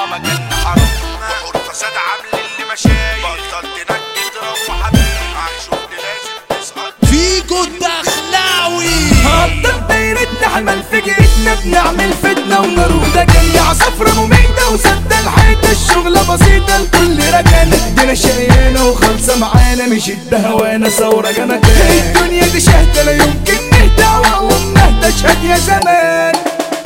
طقة مكاننا حرام. بحور فساد عامل اللي مشايل بطل تنكد روح حبايب عشوفني لازم تسقط فيكو الدخلاوي. هفضل دايرتنا حمل فكرتنا بنعمل فتنة ونرودة جميع صفرة مميتة وسد الحيطة الشغلة بسيطة الكل رجانا ايدينا شقيانة وخالصة معانا مش الدهوانة ثورة جمكان الدنيا دي شهدة لا يمكن نهدى وأول نهدى اشهد يا زمان.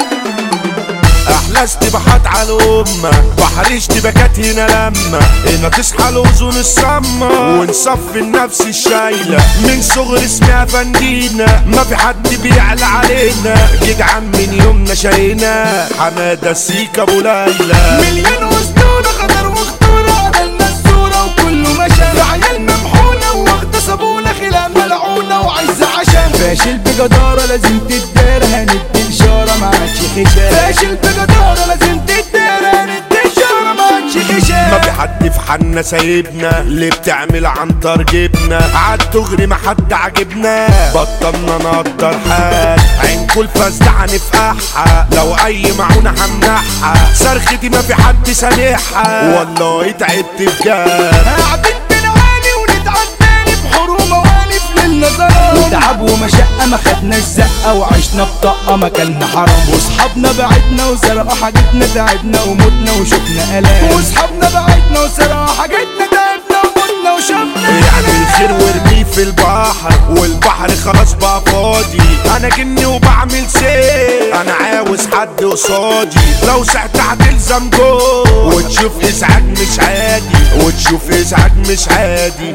احلى استباحات على الامه بحر اشتباكات هنا هنا تصحى الاذن الصمه ونصفي النفس الشايله من صغر اسمها فندينا ما في حد بيعلى علينا جدعان من يومنا شاينا حماده السيكا ابو ليلى مليون اسطوره خطر وخطوره عملنا الصوره وكله مشى عيال ممحونه واخده صابونه خلال ملعونه وعايزه عشان فاشل بجداره لازم تتدار هندي اشاره ما عادش خشان فاشل بجداره لازم تتدار هندي اشاره ما عادش خشان. ما في حد في حالنا سايبنا اللي بتعمل عنتر جبنا عالدغري ما حد عجبنا بطلنا نقدر حال عينكوا الفاسدة هنفقعها لو اي معونة همنعها صرختي ما في حد سامعها والله تعبت بجد قاعدين بنعاني ونتعب تاني بحور وموالف للنظرات وتعب ومشقة ما خدنا الزقة وعشنا بطاقة مكاننا حرام واصحابنا بعدنا وسرقوا حاجتنا تعبنا وموتنا وشفنا آلام واصحابنا بعدنا سرقوا حاجتنا تعبنا وموتنا وشفنا يعني الخير وارميه في البحر والبحر خلاص بقى فاضي انا جني وبعمل سير انا عاوز حد قصادي لو سعت هتلزم جوه وتشوف ازعاج مش عادي وتشوف ازعاج مش عادي.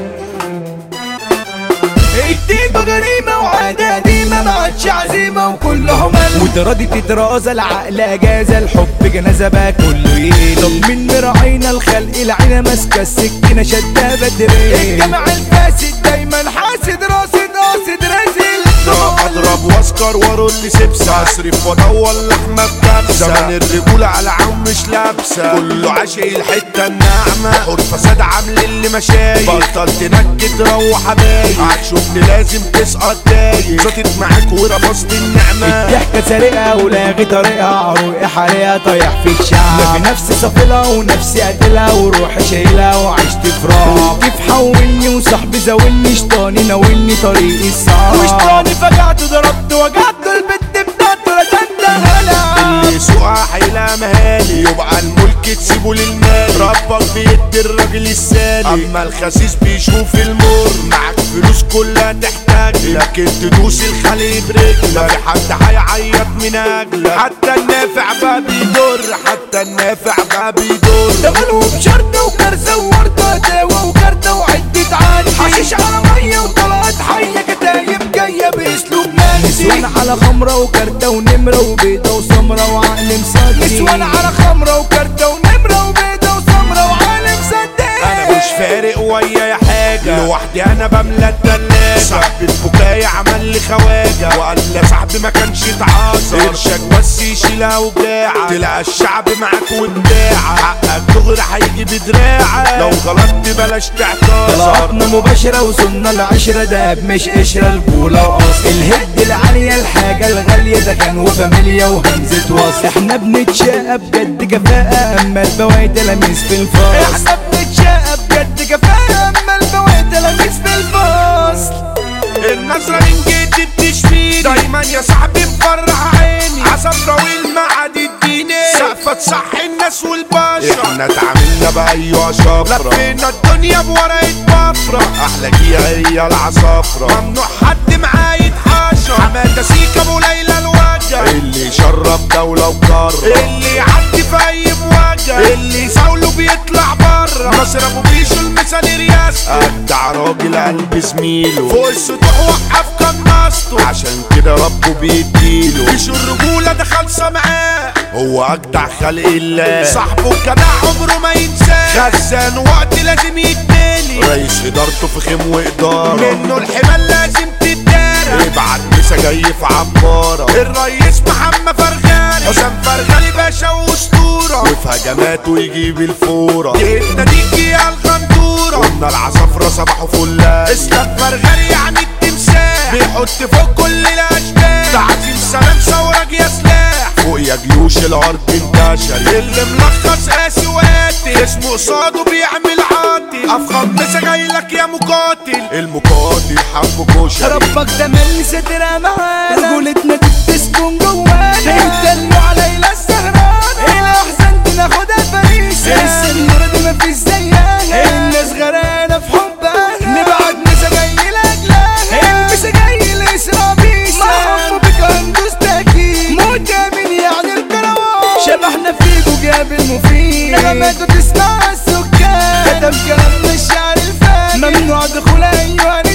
الديبة جريمة وعادة قديمة ما عادش عزيمة وكله مال وتراضي تترازى العقل اجازة الحب جنازة بقى كله يقيل طب من مراعينا الخلق العينة ماسكة السكينة شدها بدري الجمع الفاسد دايما حاسد راصد قاصد رازل اضرب واسكر وارول سبسة اصرف وادور لحمة بكبسة زمن الرجولة على عم مش لابسة كله عاشق الحتة الناعمة حور فساد عامل اللي مشايل بطل تنكد روح حبايب هتشوفني لازم تسقط دايق زطت معاك ورفضت النعمة الضحكة سارقة ولاغي طريقها عروقي حريقة طايح في الشعب ما في نفسي صافلها ونفسي قاتلها وروحي شايلها وعشت في رعب كيف حولني وصاحبي زاولني شطاني ناولني طريقي الصعب وشطاني فجعته ضربته وجعته البت بتاعته رتنت هلا اللي يسوقها حيلها مهالي يبقى الملك تسيبه للمال ربك بيدي الراجل السالي اما الخسيس بيشوف المر معاك فلوس كلها تحتاج لكن تدوس الخلي برجلك ما في حد هيعيط من اجلك حتى النافع بقى بيضر حتى النافع بقى بيضر دخلوا بشرطة وكارثة وورطة داوة وكارتة وعدة عادي حشيش على مية وطلعت حية كتايب جاية باسلوب ناسي نسوان على خمرة وكارتة ونمرة وبيضة وسمرة وعقل مصدق نسوان على خمرة وكارتة ونمرة وبيضة وسمرة وعقل مصدق انا مش فارق ويايا حاجة لوحدي انا بملى التلاجة صاحبي البكاية عمل لي خواجة وقال لي صاحبي ما كانش يتعاصر قرشك بس يشيلها وبداعة تلقى الشعب معاك وبداعة حقك دغري هيجي بدراعة لو غلطت بلاش تعتذر طلعتنا مباشرة وصلنا العشرة دهب مش قشرة البولة وقصر الهد العالية الحاجة الغالية ده كان وفاميليا وهمزة وصل احنا بنتشقى بجد كفاءة اما البواقي تلاميذ في الفصل احنا بنتشقى بجد كفاءة اما البواقي تلاميذ في الفصل النظرة من جدي بتشفيني دايما يا صاحبي مفرح عيني عصفرة والمعاد الديني سقفة تصحي الناس والبشر احنا اتعاملنا بأيوة شفرة لفينا الدنيا بورقة بفرة احلى جيها هي العصافرة ممنوع حد معاه يتحاشر حمادة سيكا ابو ليلى الوجه اللي يشرف دولة وقارة اللي يعدي في اي مواجهة اللي يساوله بيطلع بره ناصر ابو بيشو المثال رياسته ابدع راجل قلب زميله فوق السطوح وقف قناصته عشان كده ربه بيديله بيشو الرجولة ده خالصة معاه هو اجدع خلق الله صاحبه الجدع عمره ما ينساه خزان وقت لازم يتمالي رئيس ادارته في خيم واداره منه الحمال لازم تتدارى ابعت مسا جاي في عماره الرئيس محمد فرغالي حسام فرغالي باشا واسطوره وفي هجماته يجيب الفوره جهتنا تيجي يا الغندوره قلنا العصافره صباحه فله اسلام فرغالي يعني التمساح بيحط فوق كل الاشباح تعظيم سلام ثورة يا سلاح فوق يا يا جيوش الارض انتشر اللي ملخص قاسي وقاتل اسمه قصاده بيعمل عاطل افخم مسا جايلك يا مقاتل المقاتل حبه كشري ربك ده ملي سترها معانا رجولتنا تسكن جوانا يتدلوا علينا السهرانة الاحزان دي ناخدها فريسة السنورة دي مفيش زيها الناس غرقانة في حبها نبعت مسا جاي لاجلها المسا جاي لإسراء بيسا محبوب بك هندوس تأكيد موت من يعني الكروان شبحنا فيكو جاب المفيد نغماته تسمع السكان كتب كلام من الشعر الفاني ممنوع دخول أيوة